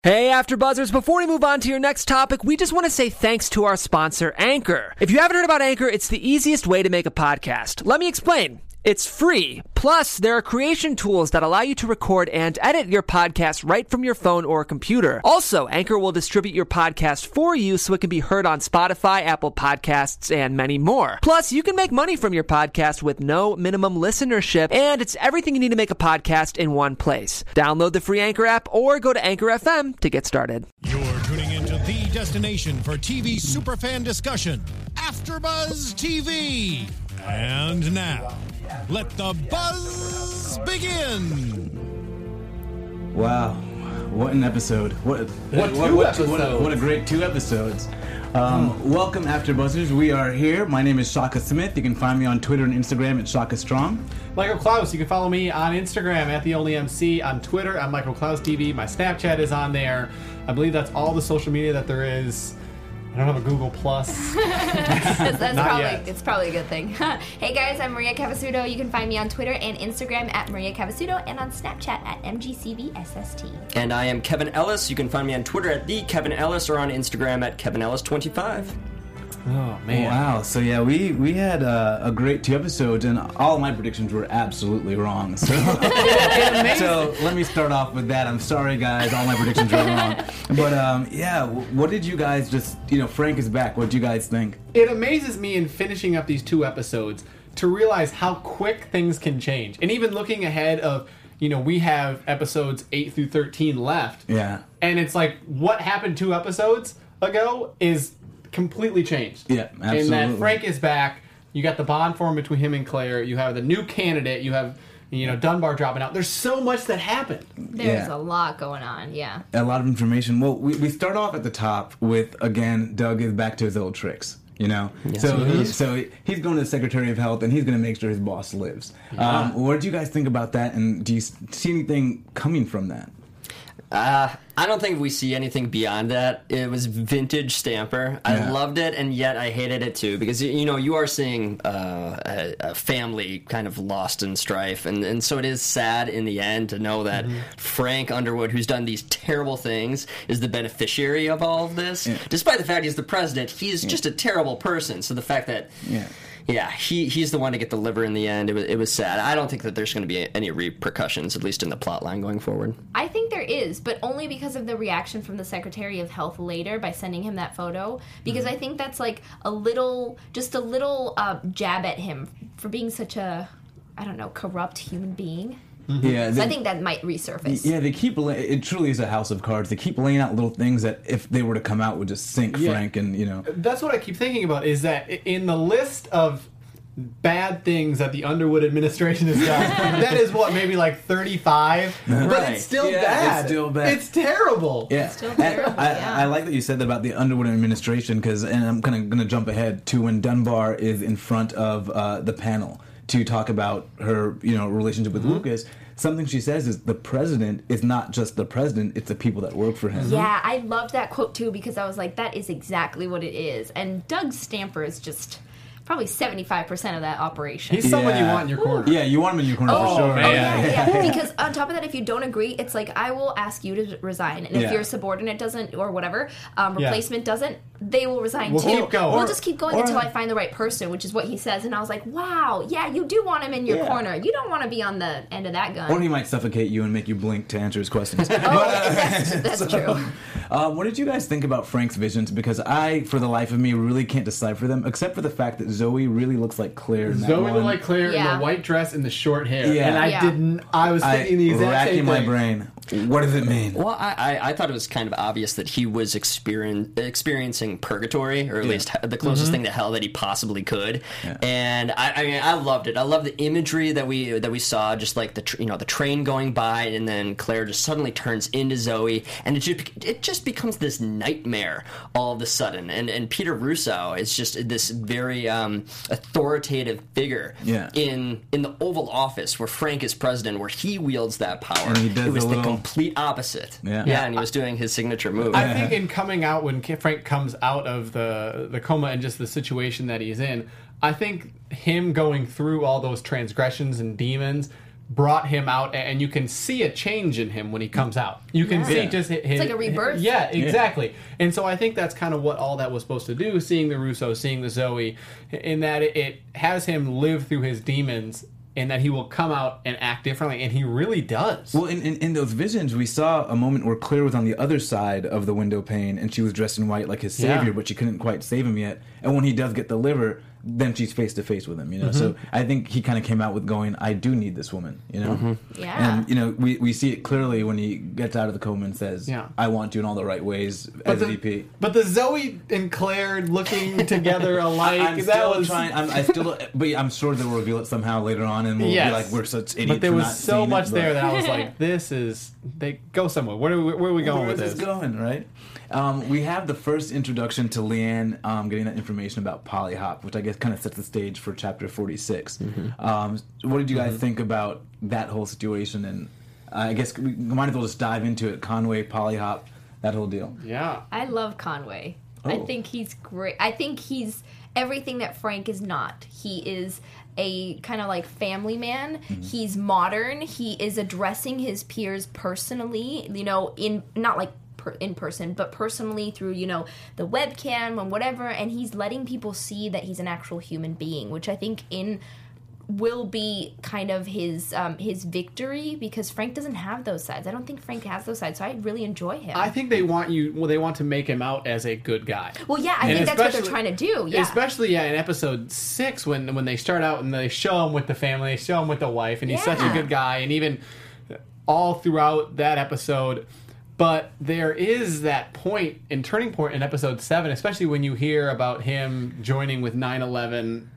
Hey, AfterBuzzers, before we move on to your next topic, we just want to say thanks to our sponsor, Anchor. If you haven't heard about Anchor, it's the easiest way to make a podcast. Let me explain. It's free. Plus, there are creation tools that allow you to record and edit your podcast right from your phone or computer. Also, Anchor will distribute your podcast for you so it can be heard on Spotify, Apple Podcasts, and many more. Plus, you can make money from your podcast with no minimum listenership, and it's everything you need to make a podcast in one place. Download the free Anchor app or go to Anchor FM to get started. You're tuning into the destination for TV superfan discussion, AfterBuzz TV. And now, let the buzz begin. Wow, what an episode! What a great 2 episodes. Welcome, AfterBuzzers. We are here. My name is Shaka Smith. You can find me on Twitter and Instagram at Shaka Strong. Michael Klaus. You can follow me on Instagram at TheOnlyMC. On Twitter, I'm Michael Klaus TV. My Snapchat is on there. I believe that's all the social media that there is. I don't have a Google Plus. It's probably a good thing. Hey guys, I'm Maria Cavasudo. You can find me on Twitter and Instagram at Maria Cavasudo and on Snapchat at MGCVSST. And I am Kevin Ellis. You can find me on Twitter at @TheKevinEllis or on Instagram at KevinEllis25. Oh, man. Wow, so yeah, we had a great 2 episodes, and all of my predictions were absolutely wrong. So, so let me start off with that. I'm sorry, guys, all my predictions were wrong. But yeah, what did you guys Frank is back. What did you guys think? It amazes me in finishing up these 2 episodes to realize how quick things can change. And even looking ahead of, we have episodes 8 through 13 left. Yeah. And it's like, what happened 2 episodes ago is completely changed. Yeah, absolutely. And that Frank is back. You got the bond formed between him and Claire. You have the new candidate. You have, Dunbar dropping out. There's so much that happened. There's a lot going on, yeah. A lot of information. Well, we start off at the top with, again, Doug is back to his old tricks. Yes, So he's going to the Secretary of Health, and he's going to make sure his boss lives. Yeah. What did you guys think about that, and do you see anything coming from that? I don't think we see anything beyond that. It was vintage Stamper. I loved it, and yet I hated it too, because you are seeing a family kind of lost in strife, and so it is sad in the end to know that Frank Underwood, who's done these terrible things, is the beneficiary of all of this. Yeah. Despite the fact he's the president, he's just a terrible person. So the fact that he's the one to get the liver in the end. It was sad. I don't think that there's going to be any repercussions, at least in the plot line going forward. I think there is, but only because of the reaction from the Secretary of Health later by sending him that photo. Because I think that's like a little jab at him for being such a, corrupt human being. Mm-hmm. Yeah, so I think that might resurface. Yeah, it truly is a house of cards. They keep laying out little things that, if they were to come out, would just sink Frank. And that's what I keep thinking about, is that in the list of bad things that the Underwood administration has done, that is maybe like 35, but it's still bad. It's still bad. It's terrible. Yeah, it's still terrible. I like that you said that about the Underwood administration, and I'm kind of going to jump ahead to when Dunbar is in front of the panel to talk about her, relationship with Lucas. Something she says is the president is not just the president, it's the people that work for him. Yeah, I loved that quote too, because I was like, that is exactly what it is. And Doug Stamper is just probably 75% of that operation. He's someone you want in your corner. Yeah, you want him in your corner for sure. Yeah. Because on top of that, if you don't agree, it's like, I will ask you to resign. And if your subordinate doesn't, or whatever, replacement doesn't, they will resign too. Keep going. We'll just keep going until I find the right person, which is what he says. And I was like, wow, yeah, you do want him in your corner. You don't want to be on the end of that gun. Or he might suffocate you and make you blink to answer his questions. That's true. What did you guys think about Frank's visions? Because I, for the life of me, really can't decipher them, except for the fact that Zoe really looks like Claire in that Zoe one. looked like Claire in the white dress and the short hair. Yeah. And I was thinking the exact same thing. my brain. What does it mean? Well, I thought it was kind of obvious that he was experiencing purgatory, or at least the closest thing to hell that he possibly could. Yeah. And I loved it. I love the imagery that we saw, just like the train going by, and then Claire just suddenly turns into Zoe, and it just becomes this nightmare all of a sudden. And Peter Russo is just this very authoritative figure in the Oval Office, where Frank is president, where he wields that power. And he does it was the complete opposite. And he was doing his signature move. I think in coming out, when Frank comes out of the coma and just the situation that he's in, I think him going through all those transgressions and demons brought him out, and you can see a change in him when he comes out. You can see just his... It's like a rebirth. Yeah, exactly. And so I think that's kind of what all that was supposed to do, seeing the Russo, seeing the Zoe, in that it has him live through his demons, and that he will come out and act differently, and he really does. Well, in those visions, we saw a moment where Claire was on the other side of the window pane, and she was dressed in white like his savior, but she couldn't quite save him yet. And when he does get the liver, then she's face to face with him, you know. So I think he kind of came out with going, I do need this woman, you know. Yeah. And you know, we see it clearly when he gets out of the coma and says, I want you in all the right ways as VP. But the Zoe and Claire looking together alike, I'm sure they'll reveal it somehow later on, and we'll be like, we're such idiots. But there was so much there that I was like, they go somewhere. Where are we going with this? Where is this going, right? We have the first introduction to Leanne getting that information about Polyhop, which I guess kind of sets the stage for chapter 46. What did you guys think about that whole situation? And I guess we might as well just dive into it. Conway, Polyhop, that whole deal. Yeah. I love Conway. I think he's great. I think he's everything that Frank is not. He is a kind of like family man. He's modern. He is addressing his peers personally, you know, not like in person, but personally through, you know, the webcam and whatever, and he's letting people see that he's an actual human being, which I think will be kind of his victory, because Frank doesn't have those sides. I don't think Frank has those sides, so I really enjoy him. I think they want to make him out as a good guy. Well, yeah, I think that's what they're trying to do. Yeah, especially in episode 6 when they start out and they show him with the family, they show him with the wife, and he's such a good guy, and even all throughout that episode. But there is that turning point in episode 7, especially when you hear about him joining with 9/11.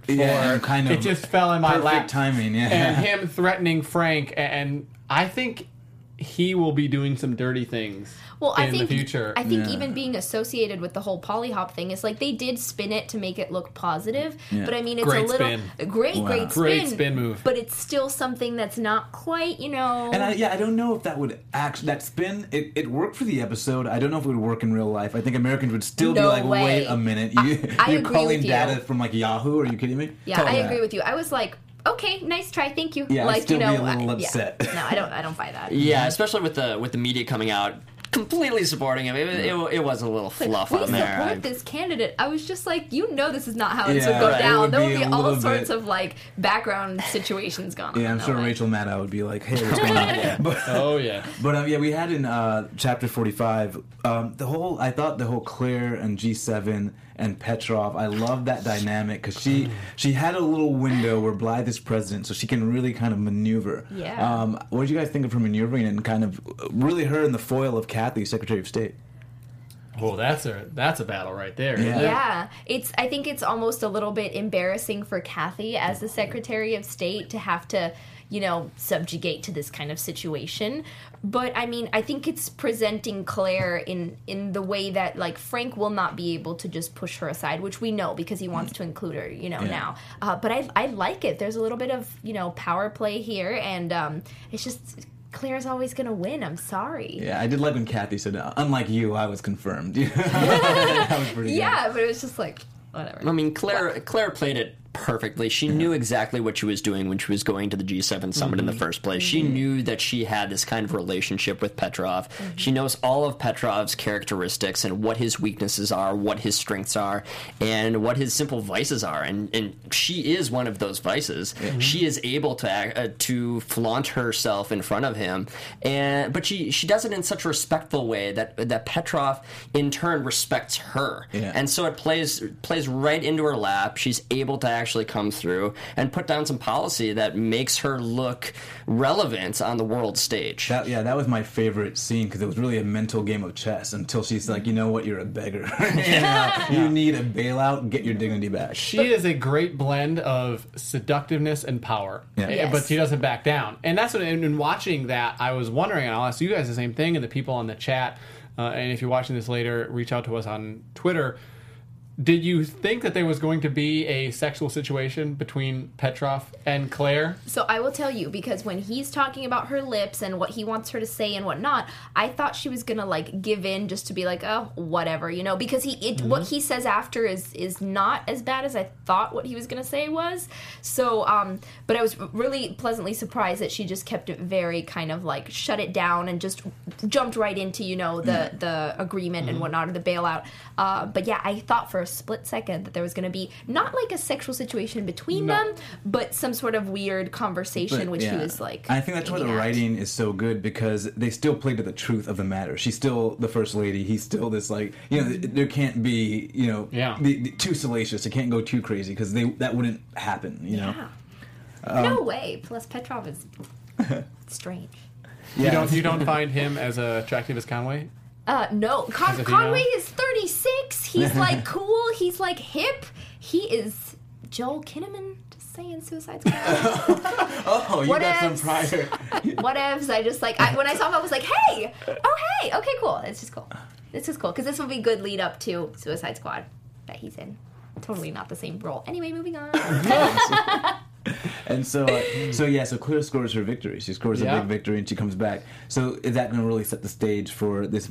It just fell in my lap. Perfect timing, and him threatening Frank, and I think he will be doing some dirty things in the future. I think even being associated with the whole Polyhop thing is like they did spin it to make it look positive, but I mean it's great a little spin. Great spin move. But it's still something that's not quite, you know. And I don't know if that would that spin it worked for the episode. I don't know if it would work in real life. I think Americans would still be like, wait a minute, you're calling data from like Yahoo? Are you kidding me? Yeah, I agree with you. I was like, okay, nice try, thank you. Yeah, I'd still be a little upset. No, I don't buy that. Yeah, especially with the media coming out completely supporting him. It was a little fluff on there. We support this candidate. I was just like, this is not how this would go down. There would be all sorts of like background situations going on. Yeah, I'm sure Rachel Maddow would be like, hey, what's going on? But we had in chapter 45 I thought the whole Claire and G7 and Petrov, I love that dynamic because she had a little window where Blythe is president, so she can really kind of maneuver. Yeah. What did you guys think of her maneuvering and kind of really her in the foil of Kathy, Secretary of State? Oh, that's a battle right there. Yeah. I think it's almost a little bit embarrassing for Kathy as the Secretary of State to have to, subjugate to this kind of situation. But I mean, I think it's presenting Claire in the way that like Frank will not be able to just push her aside, which we know because he wants to include her, now. But I like it. There's a little bit of power play here, and it's just. Claire's always going to win. I'm sorry. Yeah, I did like when Kathy said, unlike you, I was confirmed. That was pretty good. Yeah, but it was just like, whatever. I mean, Claire played it perfectly. She knew exactly what she was doing when she was going to the G7 summit in the first place. She knew that she had this kind of relationship with Petrov. She knows all of Petrov's characteristics and what his weaknesses are, what his strengths are, and what his simple vices are. And she is one of those vices. She is able to flaunt herself in front of him, but she does it in such a respectful way that Petrov in turn respects her. Yeah. And so it plays right into her lap. She's able to actually come through and put down some policy that makes her look relevant on the world stage. That was my favorite scene because it was really a mental game of chess until she's like, you know what, you're a beggar. You need a bailout, get your dignity back. She is a great blend of seductiveness and power, Yes. But she doesn't back down. And that's what, in watching that, I was wondering, and I'll ask you guys the same thing, and the people on the chat, and if you're watching this later, reach out to us on Twitter. Did you think that there was going to be a sexual situation between Petrov and Claire? So I will tell you, because when he's talking about her lips and what he wants her to say and whatnot, I thought she was gonna like give in just to be like, oh, whatever, you know, because what he says after is not as bad as I thought what he was gonna say was. So, but I was really pleasantly surprised that she just kept it very kind of like shut it down and just jumped right into, you know, the agreement and whatnot, or the bailout. But yeah, I thought for a split second that there was going to be not like a sexual situation between them, but some sort of weird conversation, which he was like. I think that's why the writing is so good, because they still play to the truth of the matter. She's still the first lady. He's still this, like, you know, there can't be, you know, too salacious. It can't go too crazy, because that wouldn't happen, you know. No way. Plus Petrov is strange. Yeah. You don't find him as attractive as Conway? No. Conway is 36. He's like cool. He's like hip. He is Joel Kinnaman. Just saying, Suicide Squad. Oh, you got some prior. Whatevs. I just like when I saw him, I was like, hey, okay, cool. It's just cool. This is cool because this will be good lead up to Suicide Squad that he's in. Totally not the same role. Anyway, moving on. And so Claire scores her victory. She scores a big victory, and she comes back. So is that going to really set the stage for this?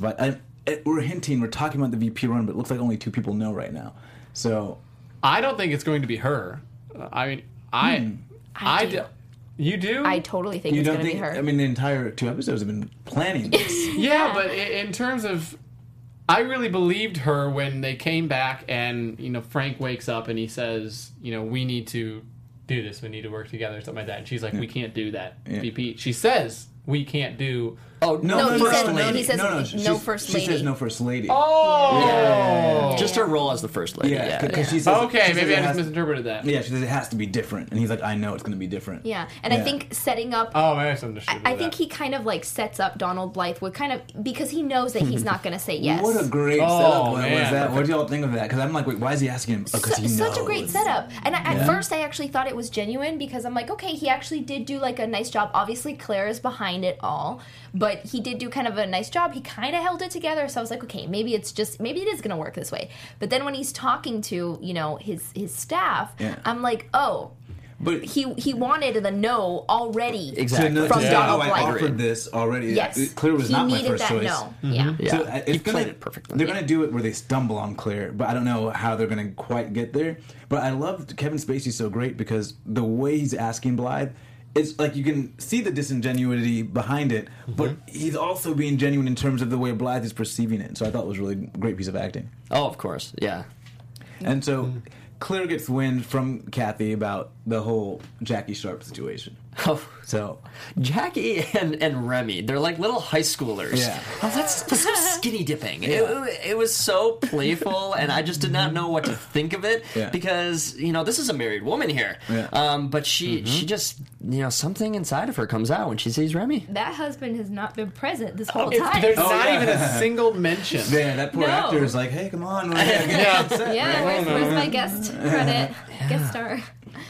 We're talking about the VP run, but it looks like only 2 people know right now. So I don't think it's going to be her. I mean, I do. You do? I totally think it's going to be her. I mean, the entire 2 episodes have been planning this. Yeah, but in terms of, I really believed her when they came back, and you know, Frank wakes up and he says, you know, we need to do this. We need to work together, something like that. And she's like, we can't do that, VP. She says we can't do. Oh no! He says no first lady. She says no first lady. Oh, yeah. Just her role as the first lady. Yeah, because she says. Okay, maybe I just misinterpreted that. Yeah, she says it has to be different, and he's like, I know it's going to be different. Yeah, and I think setting up. Oh, I misunderstood. I think he kind of like sets up Donald Blythe with kind of because he knows that he's not going to say yes. What a great setup! Was that? What did y'all think of that? Because I'm like, wait, why is he asking him? Because he knows. Such a great setup. And at first, I actually thought it was genuine because I'm like, okay, he actually did do like a nice job. Obviously, Claire is behind it all, but he did do kind of a nice job. He kind of held it together, so I was like, okay, maybe it is going to work this way. But then when he's talking to, you know, his staff, I'm like, oh, but he wanted the no already from Donald Blythe. I offered this already. Yes, Claire was not my first choice. No. Mm-hmm. Yeah, so he played it perfectly. They're going to do it where they stumble on Claire, but I don't know how they're going to quite get there. But I loved Kevin Spacey so great because the way he's asking Blythe. It's like you can see the disingenuity behind it, but he's also being genuine in terms of the way Blythe is perceiving it. So I thought it was a really great piece of acting. Oh, of course, yeah. And so Claire gets wind from Kathy about the whole Jackie Sharp situation. Oh, so Jackie and Remy, they're like little high schoolers. Yeah. Oh, let's go skinny dipping. It was so playful, and I just did not know what to think of it because, you know, this is a married woman here. Yeah. But she just, you know, something inside of her comes out when she sees Remy. That husband has not been present this whole time. There's not even a single mention. Yeah, that poor actor is like, hey, come on. Where's my guest credit? Guest star.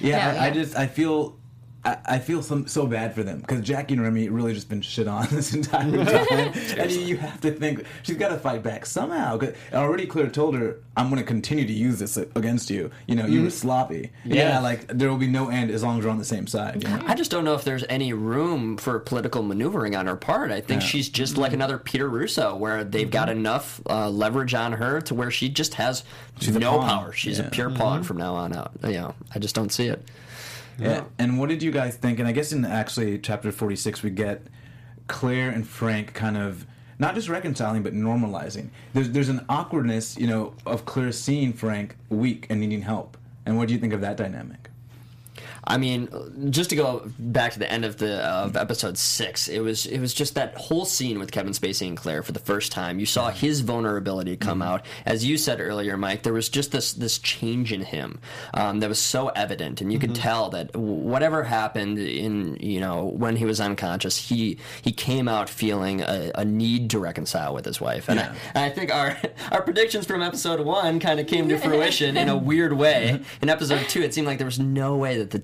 I feel so bad for them because Jackie and Remy really just been shit on this entire time, and you have to think she's got to fight back somehow. Already, Claire told her, "I'm going to continue to use this against you. You know, you were sloppy. Yeah, like there will be no end as long as we're on the same side." You know? I just don't know if there's any room for political maneuvering on her part. I think she's just like another Peter Russo, where they've got enough leverage on her to where she just has no power. She's a pure pawn from now on out. You know, I just don't see it. Yeah, and what did you guys think? And I guess in actually chapter 46 we get Claire and Frank kind of not just reconciling but normalizing. There's an awkwardness, you know, of Claire seeing Frank weak and needing help. And what do you think of that dynamic? I mean, just to go back to the end of episode 6, it was just that whole scene with Kevin Spacey and Claire for the first time. You saw his vulnerability come out. As you said earlier, Mike, there was just this change in him that was so evident, and you could tell that whatever happened in, you know, when he was unconscious, he came out feeling a need to reconcile with his wife. And I think our predictions from episode 1 kind of came to fruition in a weird way. In episode 2, it seemed like there was no way that the two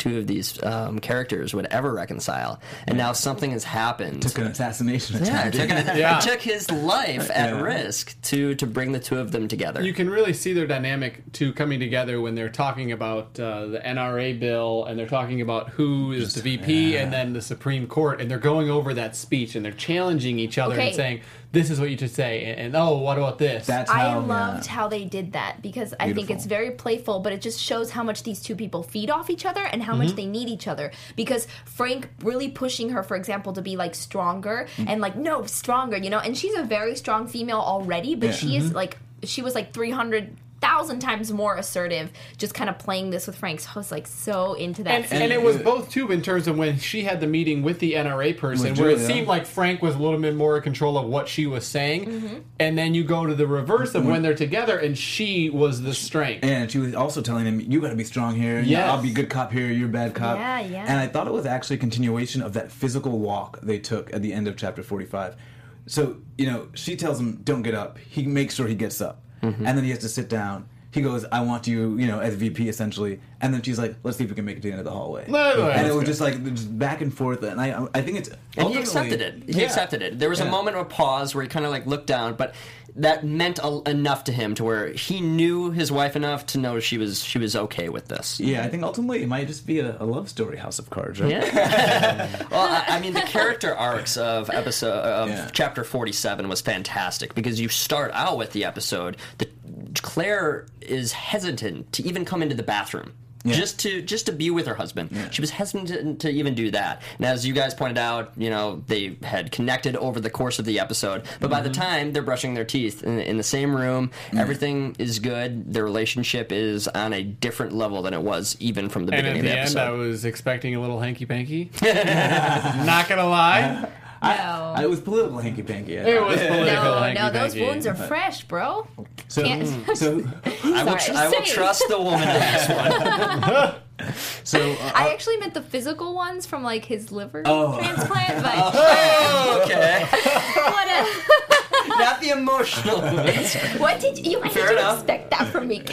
two of these characters would ever reconcile, and now something has happened. Took an assassination Yeah, attempt. it took his life at risk to bring the two of them together. You can really see their dynamic to coming together when they're talking about the NRA bill, and they're talking about who is the VP and then the Supreme Court, and they're going over that speech and they're challenging each other and saying, this is what you should say, and oh, what about this? That's I how, loved how they did that because I think Beautiful. it's very playful, but it just shows how much these two people feed off each other and how much they need each other. Because Frank really pushing her, for example, to be like stronger and like, no, stronger, you know, and she's a very strong female already, but she is like, she was like 300,000 times more assertive, just kind of playing this with Frank. So I was like so into that. And it was both too in terms of when she had the meeting with the NRA person, With where it Julia. seemed like Frank was a little bit more in control of what she was saying, and then you go to the reverse of when they're together, and she was the strength. And she was also telling him, you got to be strong here. Yes. I'll be good cop here, you're bad cop. Yeah, yeah. And I thought it was actually a continuation of that physical walk they took at the end of chapter 45. So, you know, she tells him, don't get up. He makes sure he gets up. And then he has to sit down. He goes, I want you, you know, as VP, essentially. And then she's like, let's see if we can make it to the end of the hallway. And it was just like, just back and forth. And I think it's... And he accepted it. He accepted it. There was a moment of a pause where he kind of like looked down, but that meant enough to him to where he knew his wife enough to know she was okay with this. Yeah, I think ultimately it might just be a love story, House of Cards, right? Yeah. Well, I mean, the character arcs of chapter 47 was fantastic because you start out with the episode that Claire is hesitant to even come into the bathroom. Yeah. Just to be with her husband. Yeah. She was hesitant to even do that. And as you guys pointed out, you know, they had connected over the course of the episode. But by the time they're brushing their teeth in the same room, everything is good. Their relationship is on a different level than it was even from the beginning of the episode. And at the end, I was expecting a little hanky-panky. Not gonna lie. No. It was political hanky-panky. It was political hanky-panky. No, those wounds are fresh, bro. So I will trust the woman in this one. So I actually meant the physical ones from like his liver transplant, but Okay. what Not the emotional ones. what did you Fair enough. expect that from me?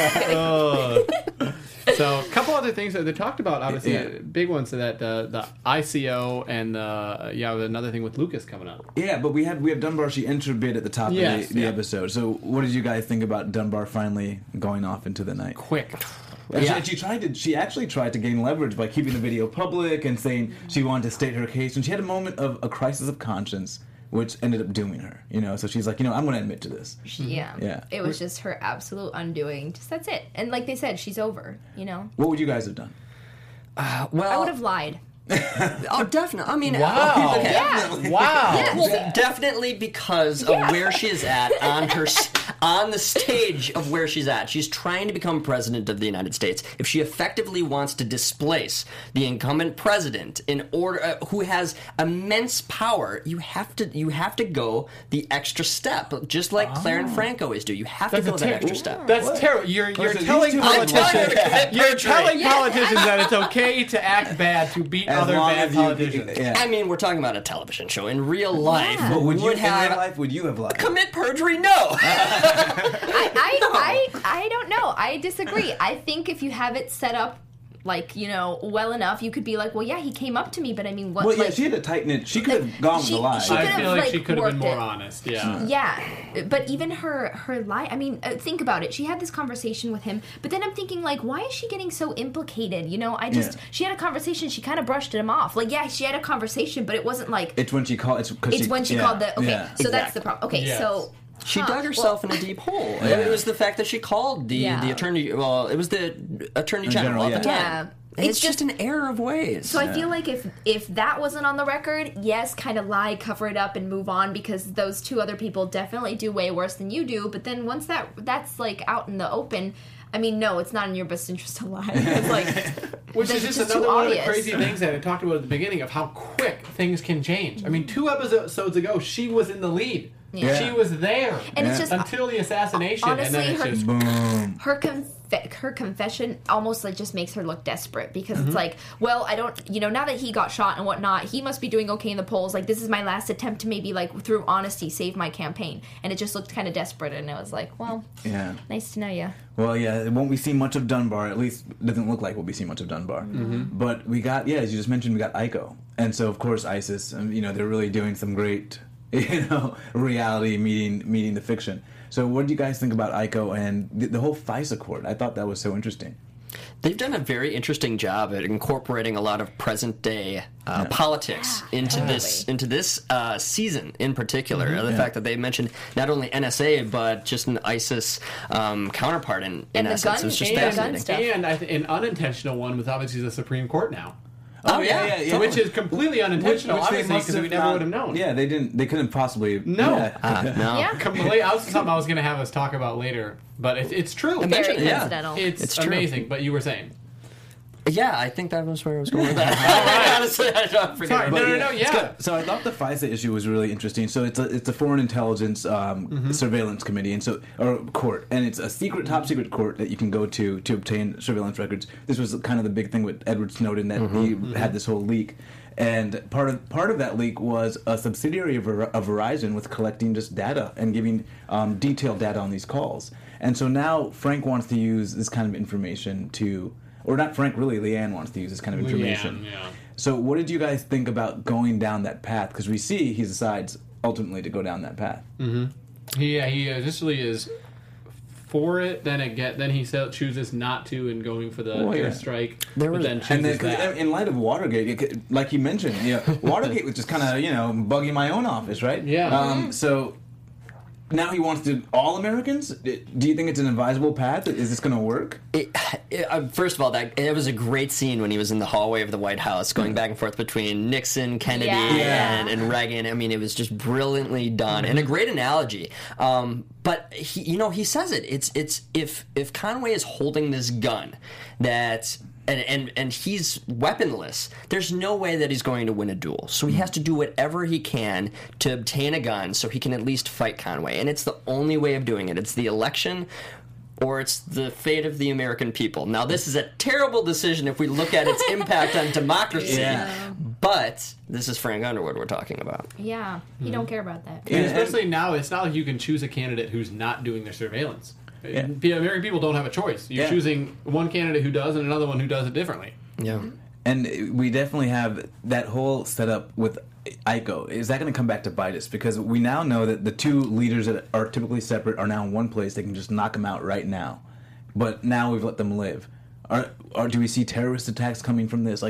So, a couple other things that they talked about, obviously, big ones, that the ICO and another thing with Lucas coming up. yeah, but we have Dunbar. She interbid at the top of the episode. So what did you guys think about Dunbar finally going off into the night? Quick. And she actually tried to gain leverage by keeping the video public and saying she wanted to state her case. And she had a moment of a crisis of conscience, which ended up dooming her. You know, so she's like, I'm going to admit to this. Yeah. It was just her absolute undoing. Just that's it. And like they said, she's over. You know. What would you guys have done? Well, I would have lied. Oh, definitely. I mean, Wow. okay. Yeah. Wow. Yes. Well, definitely because of where she is at on the stage of where she's at. She's trying to become president of the United States. If she effectively wants to displace the incumbent president in order, who has immense power, you have to go the extra step, just like Claire and Frank always do. You have to go that extra step. That's terrible. You're Listen, telling these two politicians. are You're telling politicians that it's okay to act bad to beat As other long bad as you- politicians. yeah. I mean, we're talking about a television show. In real life, But would you, in have real life, would you have lied? commit perjury? No. I don't know. I disagree. I think if you have it set up, like, well enough, you could be like, well, yeah, he came up to me, but I mean, what? Well, yeah, like, she had to tighten it. She could have gone with the lie. she I could've, feel like like, she could have been worked more it. honest. Yeah. Yeah, but even her lie. I mean, think about it. She had this conversation with him, but then I'm thinking, like, why is she getting so implicated? She had a conversation. She kind of brushed him off. Like, yeah, she had a conversation, but it wasn't like It's when she called. it's when she called the. Okay, yeah. so that's the problem. Okay, Yes. so. She dug herself in a deep hole. It was the fact that she called the attorney. Well, it was the attorney general at the time. Yeah. It's just an error of ways. So I feel like if that wasn't on the record, yes, kind of lie, cover it up, and move on, because those two other people definitely do way worse than you do. But then once that's like out in the open, I mean, no, it's not in your best interest to lie. It's like, Which is that's just too another one of the obvious. crazy things that I talked about at the beginning of how quick things can change. I mean, 2 episodes ago, she was in the lead. Yeah. She was there. And it's just until the assassination. honestly, and then it's just Boom. her confession almost like just makes her look desperate because it's like, well, I don't, now that he got shot and whatnot, he must be doing okay in the polls. Like, this is my last attempt to maybe, like, through honesty, save my campaign. And it just looked kind of desperate, and I was like, well, nice to know you. Well, yeah, it won't be seeing much of Dunbar. At least it doesn't look like we'll be seeing much of Dunbar. But we got, as you just mentioned, we got Iko. And so, of course, ISIS, they're really doing some great, reality meeting the fiction. So what do you guys think about Iko and the whole FISA court? I thought that was so interesting. They've done a very interesting job at incorporating a lot of present day politics into this season in particular. The fact that they mentioned not only NSA but just an ISIS counterpart in essence. It was just fascinating. And an unintentional one with obviously the Supreme Court now. Oh yeah. Which is completely unintentional, obviously, because we never would have known. Yeah, they didn't. They couldn't possibly. No. No. Yeah. Completely. I was something I was going to have us talk about later, but it's true. Very coincidental. It's true. amazing. But you were saying. Yeah, I think that was where I was going with that. Honestly, I don't forget. Sorry, no, yeah. So I thought the FISA issue was really interesting. So it's a foreign intelligence surveillance committee or court, and it's a top secret court that you can go to obtain surveillance records. This was kind of the big thing with Edward Snowden, that he had this whole leak. And part of that leak was a subsidiary of Verizon was collecting just data and giving detailed data on these calls. And so now Frank wants to use this kind of information or not Frank, really, Leanne wants to use this kind of information. Leanne, yeah. So what did you guys think about going down that path? Because we see he decides ultimately to go down that path. He initially is for it, then he chooses not to and going for the airstrike, but then chooses that. In light of Watergate, like you mentioned, Watergate was just kind of bugging my own office, right? Yeah. So now he wants to all Americans. Do you think it's an advisable path? Is this going to work? First of all, it was a great scene when he was in the hallway of the White House, going back and forth between Nixon, Kennedy, and Reagan. I mean, it was just brilliantly done and a great analogy. But he says it. It's if Conway is holding this gun that. And he's weaponless, there's no way that he's going to win a duel. So he has to do whatever he can to obtain a gun so he can at least fight Conway. And it's the only way of doing it. It's the election or it's the fate of the American people. Now, this is a terrible decision if we look at its impact on democracy. But this is Frank Underwood we're talking about. Yeah, he don't care about that. And especially now, it's not like you can choose a candidate who's not doing their surveillance. Yeah. American people don't have a choice. You're choosing one candidate who does and another one who does it differently. Yeah. And we definitely have that whole setup with Iko. Is that going to come back to bite us? Because we now know that the two leaders that are typically separate are now in one place. They can just knock them out right now. But now we've let them live. Or do we see terrorist attacks coming from this?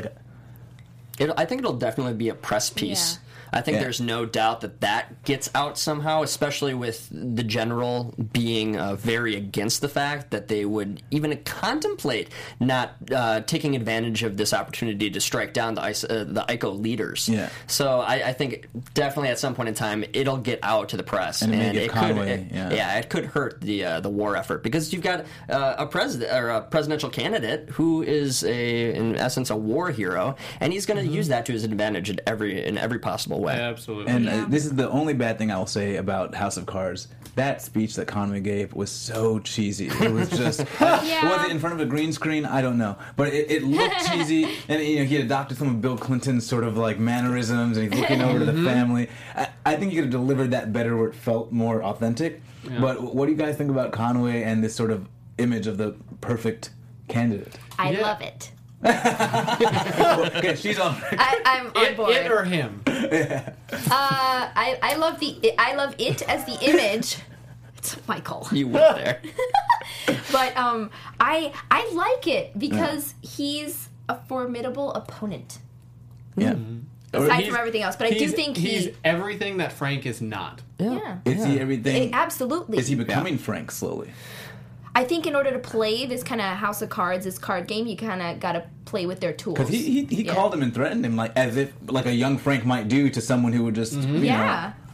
I think it'll definitely be a press piece. Yeah. I think there's no doubt that gets out somehow, especially with the general being very against the fact that they would even contemplate not taking advantage of this opportunity to strike down the ICO leaders. Yeah. So I think definitely at some point in time it'll get out to the press, and it could could hurt the war effort because you've got a president or a presidential candidate who is in essence a war hero, and he's going to use that to his advantage in every possible way. Absolutely. And this is the only bad thing I will say about House of Cards. That speech that Conway gave was so cheesy. It was just was it in front of a green screen? I don't know, but it looked cheesy. And he had adopted some of Bill Clinton's sort of like mannerisms, and he's looking over to the family. I think he could have delivered that better, where it felt more authentic. Yeah. But what do you guys think about Conway and this sort of image of the perfect candidate? I love it. Okay, she's on. I'm on board. It or him? I love it as the image. It's Michael. You went there. But I like it because he's a formidable opponent. Yeah. Aside from everything else, but I do think he's everything that Frank is not. Yeah. Is he everything? Absolutely. Is he becoming Frank slowly? I think in order to play this kind of House of Cards, this card game, you kind of got to play with their tools. Because he called him and threatened him as if a young Frank might do to someone who would just you know.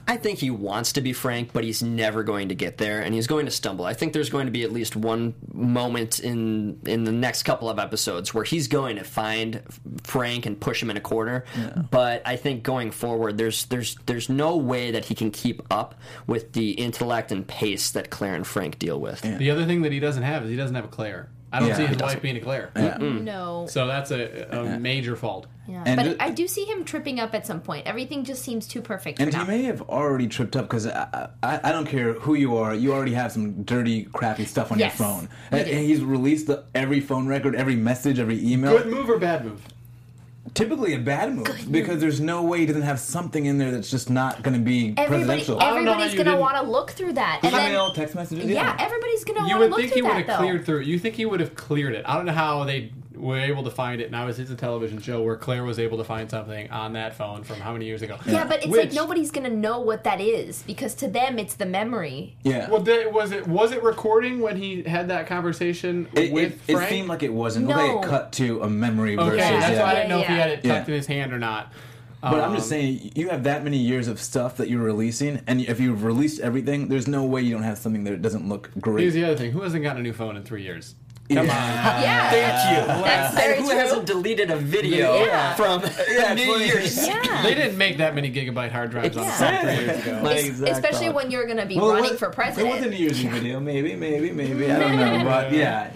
I think he wants to be Frank, but he's never going to get there, and he's going to stumble. I think there's going to be at least one moment in the next couple of episodes where he's going to find Frank and push him in a corner. Yeah. But I think going forward, there's no way that he can keep up with the intellect and pace that Claire and Frank deal with. Yeah. The other thing that he doesn't have is he doesn't have a Claire. I don't see his wife being a Claire. Yeah. No. So that's a major fault. Yeah. But I do see him tripping up at some point. Everything just seems too perfect and for now. he may have already tripped up because I don't care who you are. You already have some dirty, crappy stuff on your phone. And he's released every phone record, every message, every email. Good move or bad move? Typically a bad move because there's no way he doesn't have something in there that's just not going to be presidential. Everybody's going to want to look through that. Email, text messages. Yeah, everybody's going to want to look through that. You would think he would have cleared through. You think he would have cleared it? I don't know how they were able to find it. Now it's a television show where Claire was able to find something on that phone from how many years ago? Yeah, but it's like nobody's going to know what that is because to them it's the memory. Yeah. Well, was it recording when he had that conversation with Frank? It seemed like it wasn't. No. Well, they cut to a memory versus. Okay, that's why I didn't know if he had it tucked in his hand or not. But I'm just saying, you have that many years of stuff that you're releasing, and if you've released everything, there's no way you don't have something that doesn't look great. Here's the other thing. Who hasn't gotten a new phone in 3 years? Come on. Yeah. Thank you. That's very and who true. hasn't deleted a video from New Year's? Yeah. They didn't make that many gigabyte hard drives on the phone 3 years ago. Especially when you're going to be running for president. It was a New Year's video, maybe. I don't know, but yeah.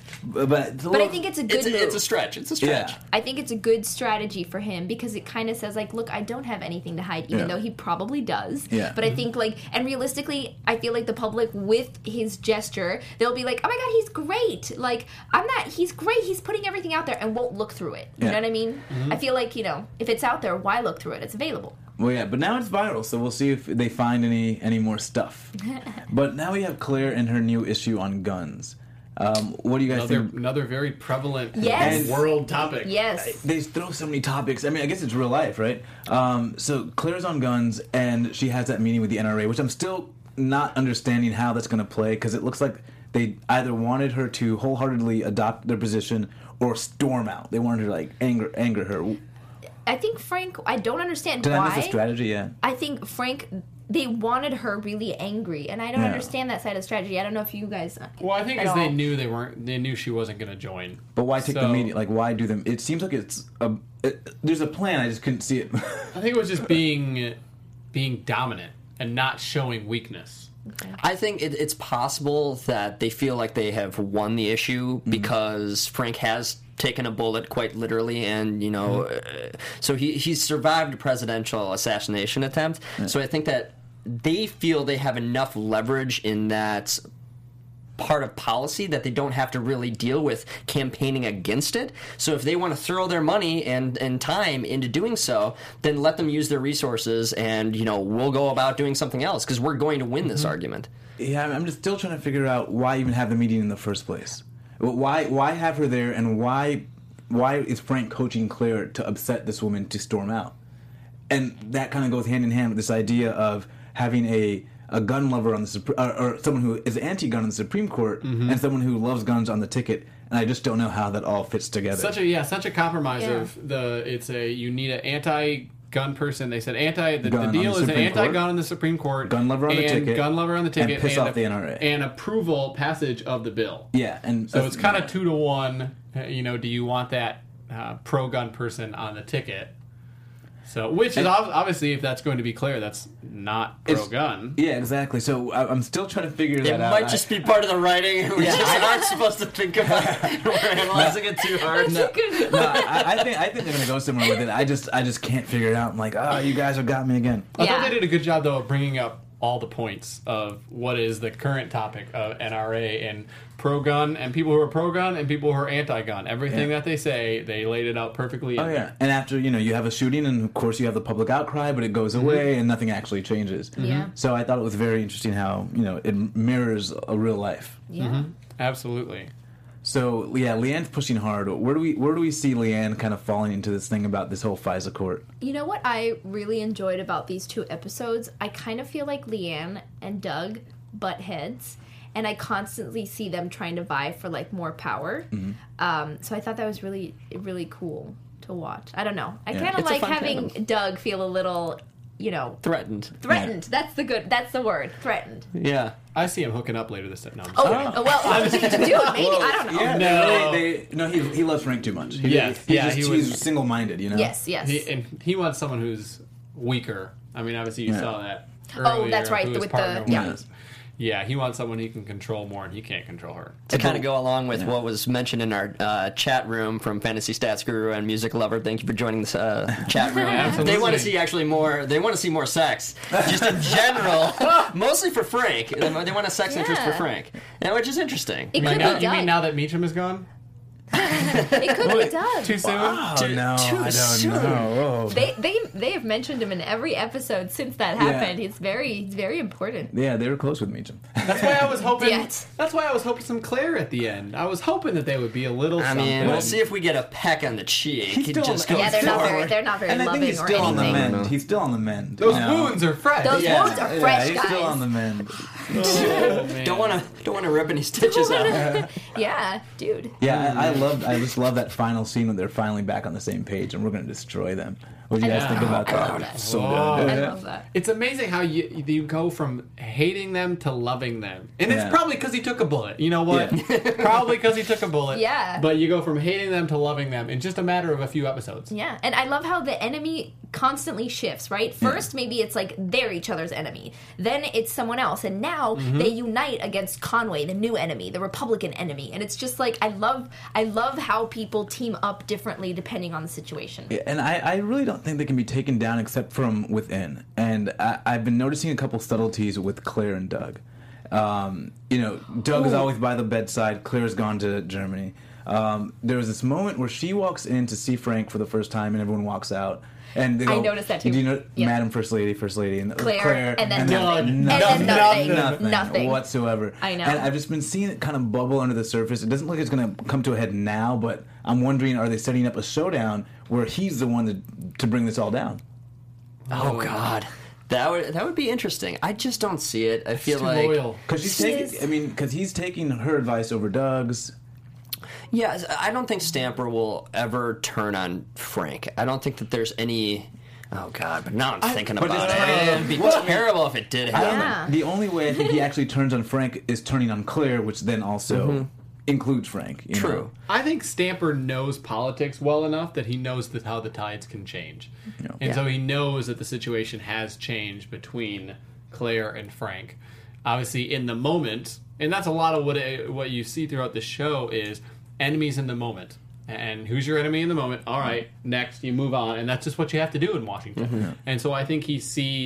But I think it's a good move. It's a stretch. Yeah. I think it's a good strategy for him because it kind of says, like, look, I don't have anything to hide, even though he probably does. Yeah. But I think, like, and realistically, I feel like the public, with his gesture, they'll be like, oh my God, he's great. Like, he's great. He's putting everything out there and won't look through it. You know what I mean? I feel like, if it's out there, why look through it? It's available. Well, yeah, but now it's viral, so we'll see if they find any more stuff. But now we have Claire and her new issue on guns. What do you guys think? Another very prevalent world topic. Yes. They throw so many topics. I mean, I guess it's real life, right? So Claire's on guns, and she has that meeting with the NRA, which I'm still not understanding how that's going to play, because it looks like they either wanted her to wholeheartedly adopt their position or storm out. They wanted her to, like, anger her. I think Frank, I don't understand why. Did I miss the strategy? Yeah. I think Frank, they wanted her really angry, and I don't understand that side of the strategy. I don't know if you guys. Well, I think they knew they knew she wasn't going to join. But why take the meeting? Like, why do them? It seems like there's a plan. I just couldn't see it. I think it was just being dominant and not showing weakness. Okay. I think it's possible that they feel like they have won the issue because Frank has taken a bullet quite literally, and so he's survived a presidential assassination attempt. So I think that they feel they have enough leverage in that part of policy that they don't have to really deal with campaigning against it. So if they want to throw their money and time into doing so, then let them use their resources, and we'll go about doing something else because we're going to win this argument. Yeah, I'm just still trying to figure out why even have the meeting in the first place. Why have her there, and why is Frank coaching Claire to upset this woman to storm out? And that kind of goes hand in hand with this idea of having a gun lover on the or someone who is anti-gun on the Supreme Court, and someone who loves guns on the ticket. And I just don't know how that all fits together. Such a compromise of you need an anti-gun person. They said the deal is an anti-gun on the Supreme Court, gun lover on the ticket, and piss off the NRA, and approval passage of the bill. Yeah, and so it's kind of 2 to 1. Do you want that pro-gun person on the ticket? So, which is obviously, if that's going to be clear, that's not pro-gun. Yeah, exactly. So I'm still trying to figure that out. It might just be part of the writing. We just aren't supposed to think about it. We're analyzing it too hard. I think they're going to go somewhere with it. I just can't figure it out. I'm like, you guys have got me again. I thought they did a good job, though, of bringing up all the points of what is the current topic of NRA and pro-gun, and people who are pro-gun and people who are anti-gun. Everything that they say, they laid it out perfectly. Oh, yeah. And after, you have a shooting, and of course you have the public outcry, but it goes away and nothing actually changes. Yeah. So I thought it was very interesting how, it mirrors a real life. Yeah. Absolutely. So, yeah, Leanne's pushing hard. Where do we see Leanne kind of falling into this thing about this whole FISA court? You know what I really enjoyed about these 2 episodes? I kind of feel like Leanne and Doug butt heads, and I constantly see them trying to vie for, like, more power. So I thought that was really, really cool to watch. I don't know. I kind of like having Doug feel a little Threatened. That's the word. Threatened. Yeah. I see him hooking up later this time. No, I'm Oh, well, to do it, maybe. I don't know. Yeah, he loves Frank too much. He's single-minded, you know? Yes. He wants someone who's weaker. I mean, obviously you saw that earlier. Oh, that's right. Who his With partner the was. Yeah, he wants someone he can control more, and he can't control her. To kind of go along with what was mentioned in our chat room from Fantasy Stats Guru and Music Lover, thank you for joining this chat room. Absolutely. They want to see more. They want to see more sex, just in general, mostly for Frank. They want a sex interest for Frank, which is interesting. It could be You Doug. mean now that Meacham is gone? It could be Doug. Too soon? I don't know. They have mentioned him in every episode since that happened. He's very important. Yeah, they were close with Meacham. That's why I was hoping. Yet. That's why I was hoping some Claire at the end. I was hoping that they would be a little. I mean, something. we'll see if we get a peck on the cheek. He's still just on the- goes Yeah, forward. they're not very And I think loving he's or still on the anything. mend. He's still on the mend. Those you know? wounds are fresh. Those wounds are fresh, he's guys. still on the mend. Oh, man. Don't want to rip any stitches out. Yeah, dude. Yeah, I just love that final scene when they're finally back on the same page and we're going to destroy them. What do you guys think about that? So good. I love that. It's amazing how you go from hating them to loving them. And it's Yeah. probably because he took a bullet. You know what? Probably because he took a bullet. Yeah. But you go from hating them to loving them in just a matter of a few episodes. Yeah, and I love how the enemy constantly shifts, right? First, maybe it's like they're each other's enemy. Then it's someone else. And now they unite against Conway, the new enemy, the Republican enemy. And it's just like, I love how people team up differently depending on the situation. And I really don't think they can be taken down except from within. And I've been noticing a couple subtleties with Claire and Doug. Doug is always by the bedside. Claire's gone to Germany. There was this moment where she walks in to see Frank for the first time and everyone walks out. And they go, I noticed that too. Do you know Yeah. Madam First Lady, and Claire, and then nothing. nothing. And then nothing. Whatsoever. I know. And I've just been seeing it kind of bubble under the surface. It doesn't look like it's going to come to a head now, but I'm wondering, are they setting up a showdown where he's the one to bring this all down? Oh God, that would be interesting. I just don't see it. I feel Too like loyal. Because he's taking her advice over Doug's. Yeah, I don't think Stamper will ever turn on Frank. I don't think that there's any. Oh God, but now I'm thinking about it. It'd be terrible if it did I don't happen. know. The only way I think he actually turns on Frank is turning on Claire, which then also includes Frank. You True. know? I think Stamper knows politics well enough that he knows how the tides can change. And so he knows that the situation has changed between Claire and Frank. Obviously, in the moment, and that's a lot of what you see throughout the show is enemies in the moment. And who's your enemy in the moment? All right, next, you move on. And that's just what you have to do in Washington. And so I think he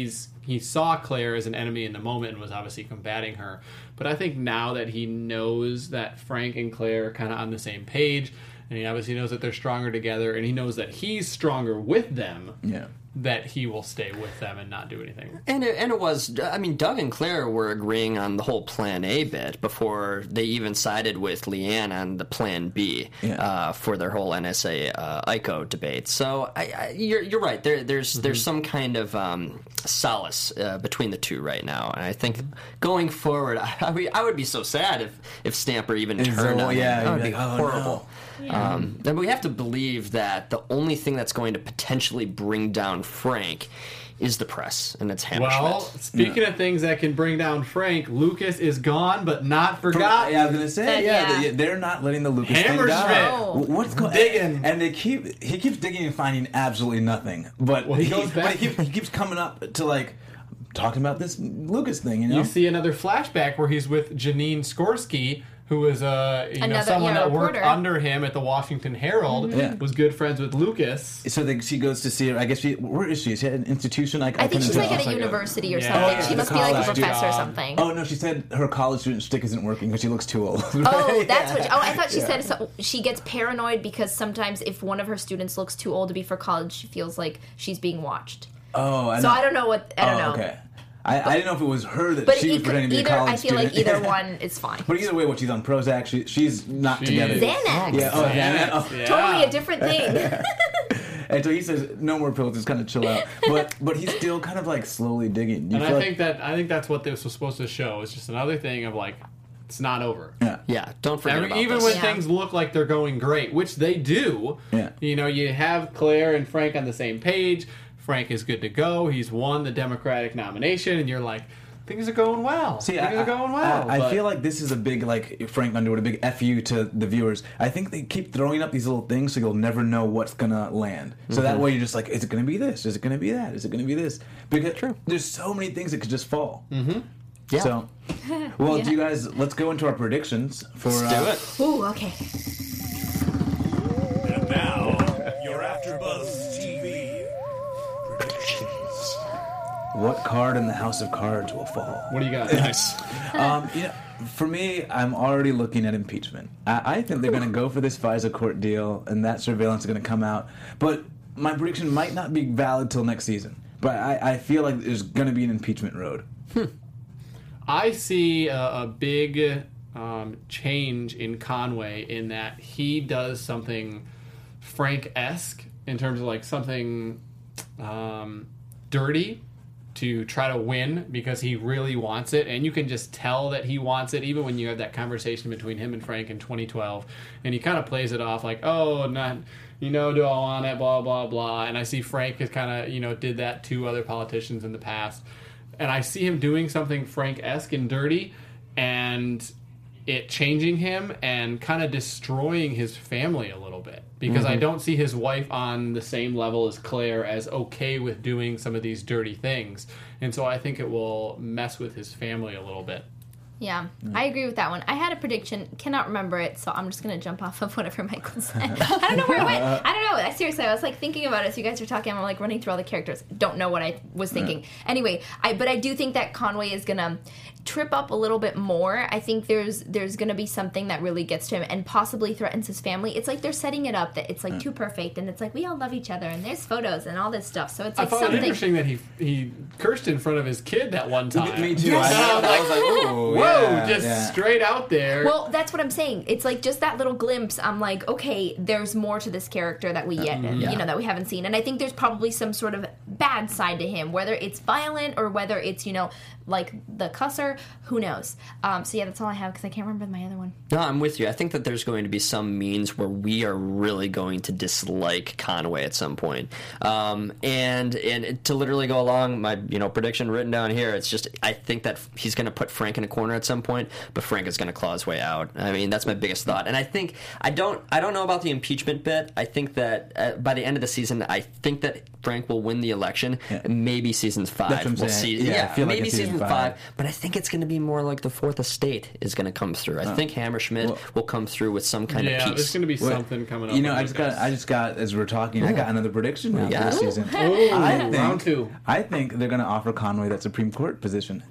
saw Claire as an enemy in the moment and was obviously combating her. But I think now that he knows that Frank and Claire are kind of on the same page, and he obviously knows that they're stronger together, and he knows that he's stronger with them, that he will stay with them and not do anything. And it was, I mean, Doug and Claire were agreeing on the whole Plan A bit before they even sided with Leanne on the Plan B for their whole NSA ICO debate. So you're right. There's some kind of solace between the two right now, and I think going forward, I would be so sad if Stamper even turned on him. That would be horrible. And we have to believe that the only thing that's going to potentially bring down Frank is the press, and it's Hammerschmidt. Well, speaking of things that can bring down Frank, Lucas is gone but not forgotten. Yeah, I was gonna say, they're not letting the Lucas thing die. What's going? Digging, and he keeps digging and finding absolutely nothing. But he goes back. But he keeps coming up to like talking about this Lucas thing. You know, you see another flashback where he's with Janine Skorsky, who was someone that worked reporter under him at the Washington Herald, was good friends with Lucas. So she goes to see her. I guess where is she? Is she at an institution? I think she's like at a university or something. She must be like a professor or something. Oh no, she said her college student shtick isn't working because she looks too old. Oh, that's what. I thought she said she gets paranoid because sometimes if one of her students looks too old to be for college, she feels like she's being watched. Oh, I don't know what. I don't know. Okay. I didn't know if it was her that but she was pretending to be a college student. I feel student. like either one is fine. But either way, she's on Prozac. She's not together. Xanax. Yeah. Oh, Xanax. Oh. Yeah. Totally a different thing. And so he says, "No more pills. Just kind of chill out." But he's still kind of like slowly digging. And I think that's what this was supposed to show. It's just another thing of like, it's not over. Yeah, don't forget about even this. when things look like they're going great, which they do. Yeah. You have Claire and Frank on the same page. Frank is good to go. He's won the Democratic nomination, and you're like, things are going well. See, things are going well. I But feel like this is a big, like, Frank Underwood, a big FU to the viewers. I think they keep throwing up these little things so you'll never know what's going to land. So that way you're just like, is it going to be this? Is it going to be that? Is it going to be this? Because there's so many things that could just fall. Mm-hmm. Yeah. So, well, do you guys, let's go into our predictions for... Let's do it. Ooh, okay. And now, your AfterBuzz TV predictions. What card in the House of Cards will fall? what do you got? Nice. For me, I'm already looking at impeachment. I think they're going to go for this FISA court deal, and that surveillance is going to come out. But my prediction might not be valid till next season. But I feel like there's going to be an impeachment road. I see a big change in Conway in that he does something Frank-esque in terms of like something dirty to try to win because he really wants it, and you can just tell that he wants it even when you have that conversation between him and Frank in 2012, and he kind of plays it off like, oh, not, do I want it, blah, blah, blah, and I see Frank has kind of, did that to other politicians in the past, and I see him doing something Frank-esque and dirty, and it changing him and kind of destroying his family a little bit. Because I don't see his wife on the same level as Claire as okay with doing some of these dirty things. And so I think it will mess with his family a little bit. Yeah, I agree with that one. I had a prediction, cannot remember it, so I'm just going to jump off of whatever Michael said. I don't know where it went. I don't know. Seriously, I was like thinking about it. So you guys are talking, I'm like running through all the characters. Don't know what I was thinking. Anyway, but I do think that Conway is going to trip up a little bit more. I think there's going to be something that really gets to him and possibly threatens his family. It's like they're setting it up that it's like too perfect, and it's like we all love each other, and there's photos and all this stuff. So it's like I found something. it interesting that he cursed in front of his kid that one time. Me too. Yes. I was like, ooh, Whoa, yeah, just yeah. straight out there. Well, that's what I'm saying. It's like just that little glimpse. I'm like, okay, there's more to this character that we yet, that we haven't seen. And I think there's probably some sort of bad side to him, whether it's violent or whether it's, like the cusser. Who knows? So yeah, that's all I have because I can't remember my other one. No, I'm with you. I think that there's going to be some means where we are really going to dislike Conway at some point. And to literally go along, my prediction written down here, it's just I think that he's going to put Frank in a corner at some point, but Frank is going to claw his way out. I mean, that's my biggest thought. And I think I don't know about the impeachment bit. I think that by the end of the season, I think that Frank will win the election. Yeah. Maybe season 5. That's what I'm we'll saying. see. Yeah, I feel like maybe it's season season 5. 5. But I think it's going to be more like the Fourth Estate is going to come through. I think Hammerschmidt will come through with some kind of there's piece. going to be something coming up. I just got as we're talking, I got another prediction now for this season. Ooh, round 2. I think they're going to offer Conway that Supreme Court position.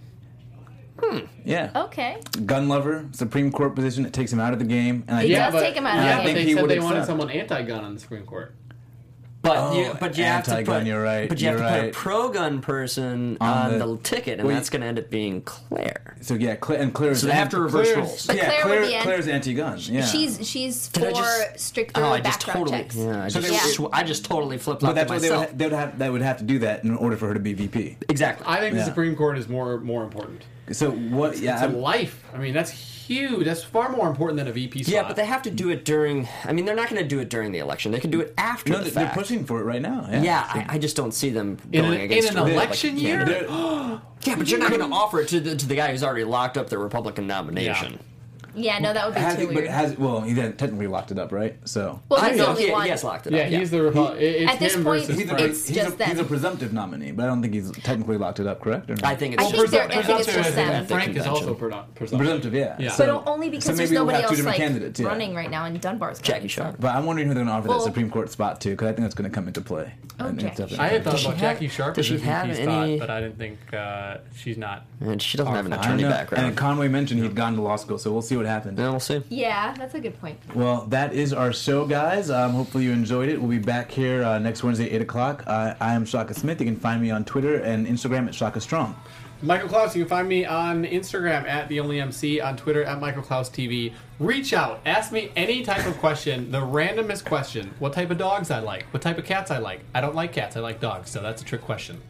Yeah. Okay. Gun lover, Supreme Court position. It takes him out of the game. And I It think, does take him out of Yeah, the but game. they he said would they wanted accept. someone anti-gun on the Supreme Court. But you have to anti-gun, put, you're right. But you have to put a right. pro-gun person On on the- the ticket, and Well, that's going to end up being Claire. So yeah, Claire's So they have to reverse Claire's- roles. But Yeah, Claire would be Claire's anti-gun. Yeah. She's Did I for just- stricter I just background totally, checks. yeah, So I just totally flipped But flop that's to what myself. they would have to do that in order for her to be VP. Exactly. I think Yeah. the Supreme Court is more important. So what? Yeah, It's a life. I mean, that's huge. That's far more important than a VP slot. Yeah, but they have to do it during. I mean, they're not going to do it during the election. They can do it after no, the they're fact. pushing for it right now. Yeah, I just don't see them In going an- against in an a election Republican year? candidate. They're- Yeah, but you're not going to offer it to the guy who's already locked up the Republican nomination. Yeah, no, that would be has too he, but weird. well, he then technically locked it up, right? So Well, I he's the know only he one. has locked it yeah, up. he's the It's At this him point, versus he's a, Frank. it's he's, just a, them. he's a presumptive nominee, but I don't think he's technically locked it up, correct? Or not? I think it's I think they're- I think it's Presumptive just is them. that Frank is Convention. also presumptive. presumptive, yeah. Yeah. But only because so there's maybe we'll nobody have two else different like candidates, yeah. running right now, and Dunbar's Jackie running, so. Sharp. But I'm wondering who they're going to offer Well- that Supreme Court spot to, because I think that's going to come into play. Oh, And it's Jackie definitely- I had thought Does she about have- Jackie Sharp does as a she have VP any- spot, but I didn't think she's not. And she doesn't have an I don't attorney know. background. And Conway mentioned he'd gone to law school, so we'll see what happens. Yeah, we'll see. Yeah, that's a good point. Well, that is our show, guys. Hopefully you enjoyed it. We'll be back here next Wednesday, 8 o'clock. I am Shaka Smith. You can find me on Twitter and Instagram at Shaka Strong. Michael Klaus, you can find me on Instagram at TheOnlyMC, on Twitter at Michael Klaus TV. Reach out. Ask me any type of question, the randomest question. What type of dogs I like. What type of cats I like. I don't like cats. I like dogs, so that's a trick question.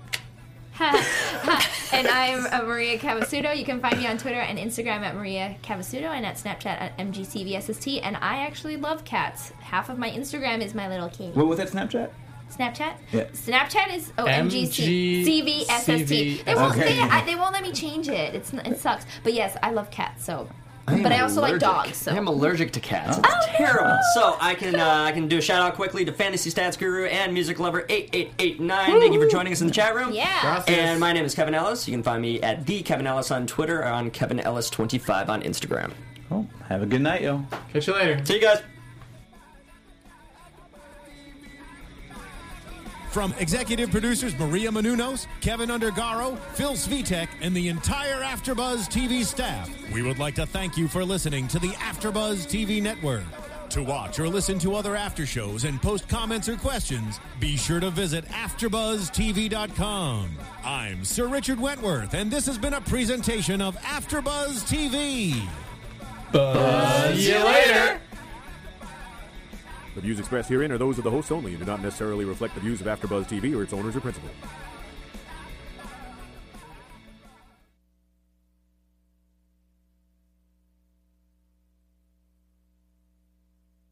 And I'm Maria Cavasudo. You can find me on Twitter and Instagram at Maria Cavasudo and at Snapchat at MGCVSST. And I actually love cats. Half of my Instagram is my little kitty. What was that Snapchat? Snapchat? Yeah. Snapchat is MGC. CVSST. They won't let me change it. It sucks. But yes, I love cats. So, but I also like dogs. So I am allergic to cats. It's terrible. So I can do a shout out quickly to Fantasy Stats Guru and Music Lover 8889. Thank you for joining us in the chat room. Yeah. Gracias. And my name is Kevin Ellis. You can find me at the Kevin Ellis on Twitter or on Kevin Ellis 25 on Instagram. Oh, have a good night, yo. Catch you later. See you guys. From executive producers Maria Menounos, Kevin Undergaro, Phil Svitek, and the entire AfterBuzz TV staff, we would like to thank you for listening to the AfterBuzz TV network. To watch or listen to other after shows and post comments or questions, be sure to visit AfterBuzzTV.com. I'm Sir Richard Wentworth, and this has been a presentation of AfterBuzz TV. See you later. The views expressed herein are those of the hosts only and do not necessarily reflect the views of AfterBuzz TV or its owners or principals.